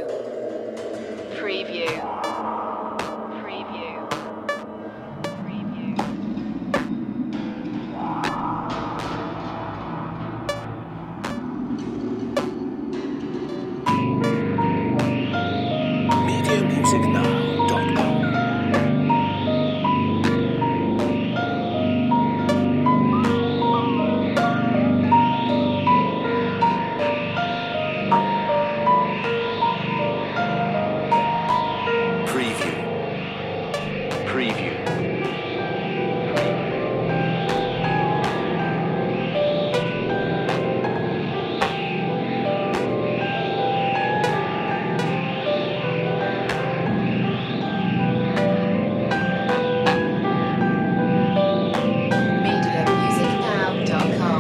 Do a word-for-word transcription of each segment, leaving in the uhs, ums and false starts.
Preview. Preview. Preview. media music now dot com. Preview. Preview. media music now dot com.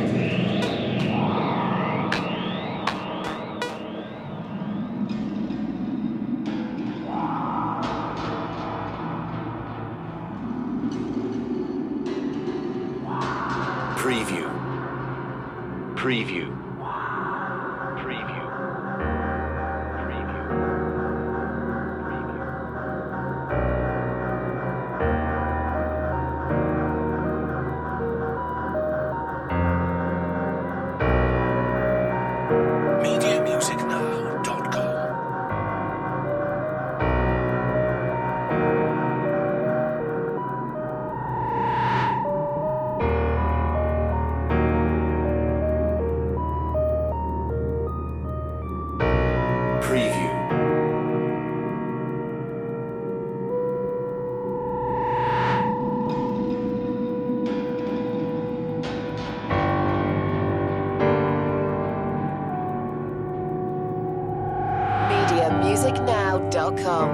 Preview. Preview. Preview. Preview. media music now dot com. Preview. media music now dot com.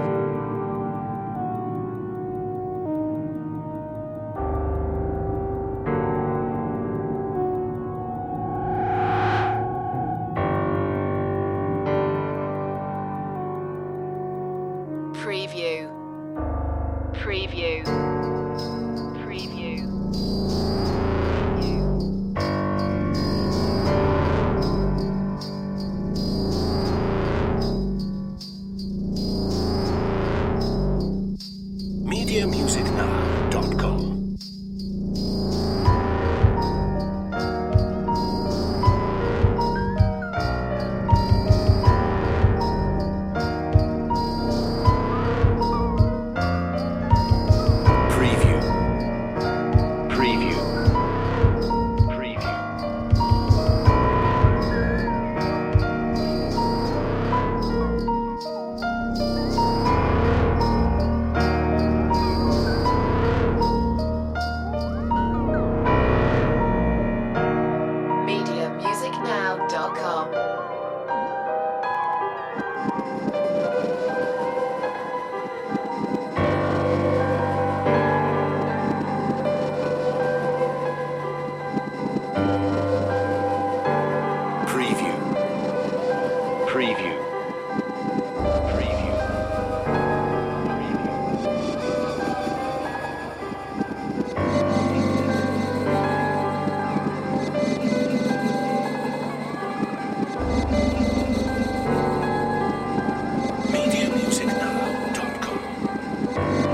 Preview. Preview. Preview. media music now dot com. Preview. Preview. Preview. media music now dot com. Preview. Preview. Preview. media music now dot com.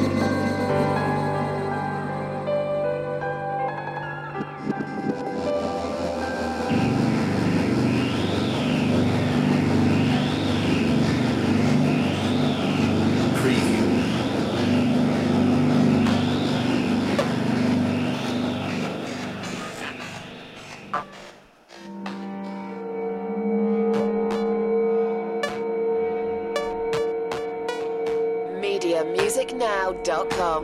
Preview. media music now dot com.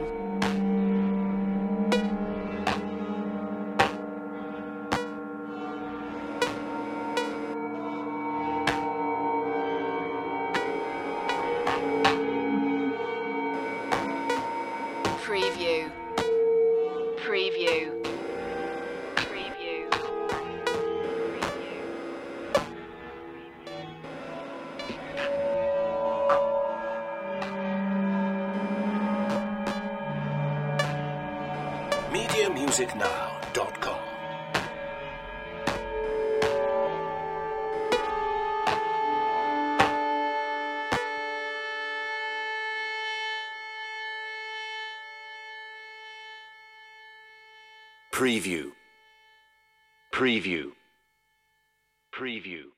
Preview. Preview. Preview. media music now dot com. Preview. Preview. Preview.